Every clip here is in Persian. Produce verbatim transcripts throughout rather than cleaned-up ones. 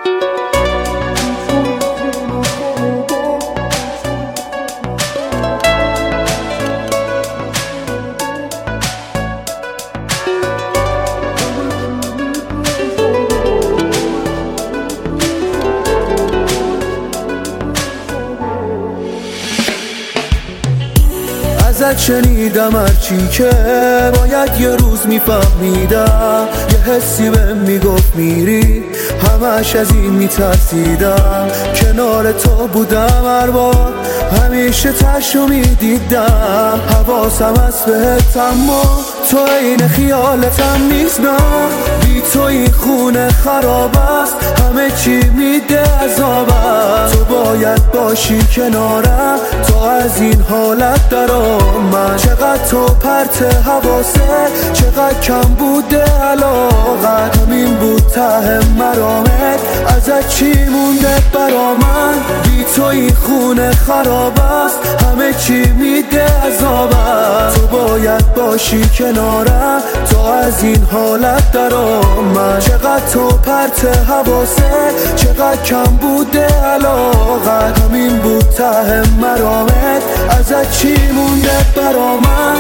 ازت شنیدم هرچی که باید یه روز میفهمیدم، یه حسی بهم میگفت میری، همش از این میترسیدم. کنار تو بودم هر بار، همیشه تشو میدیدم. حواسم از بهت اما تو این خیالتم نیست. نه بی تو این خونه خراب است، همه چی میده عذاب است. تو باید باشی کنارم تا از این حالت درام. من چقدر تو پرت حواسه، چقدر کم بوده علاقت. همین بود ته مرامت، ازت چی مونده برا من؟ بی تو این خونه خراب است، همه چی میده عذاب است. تو باید باشی کنارم تا از این حالت درام. من چقدر تو پرت حواسه، چقدر کم بوده علاقت. همین بود ته مرامت، ازت چی مونده برا من؟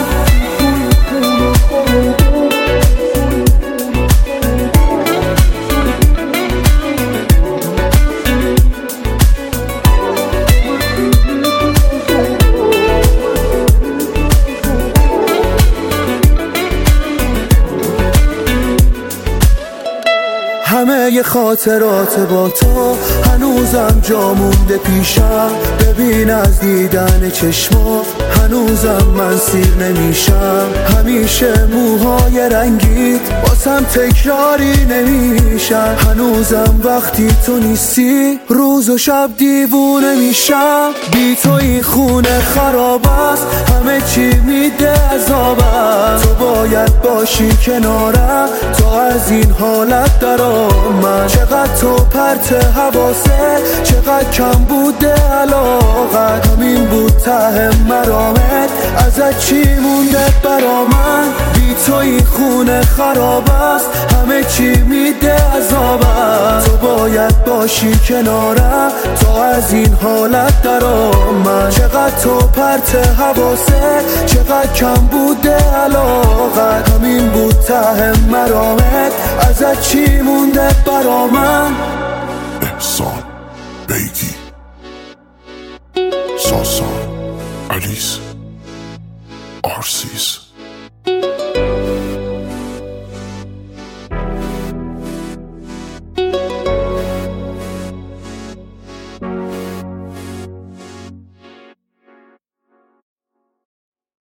همه ی خاطرات با تو هنوزم جا مونده پیشم. ببین از دیدن چشما هنوزم من سیر نمیشم. همیشه موهای رنگیت واسم تکراری نمیشن. هنوزم وقتی تو نیستی روز و شب دیوونه میشم. بی تو این خونه خراب است، همه چی میده عذاب است. تو باید باشی کنارم تا از این حالت درام. من چقدر تو پرت حواسه، چقدر کم بوده علاقت. همین بود ته مرامت، ازت چی مونده برا من؟ بی تو این خونه خراب است، همه چی میده عذاب است. تو باید باشی کنارم تا از این حالت درام. من چقدر تو پرت حواسه، چقدر کم بوده علاقت. همین بود ته مرامت، ازت چی مونده برا من؟ احسان بیگی، ساسان، الیس، آرسیس.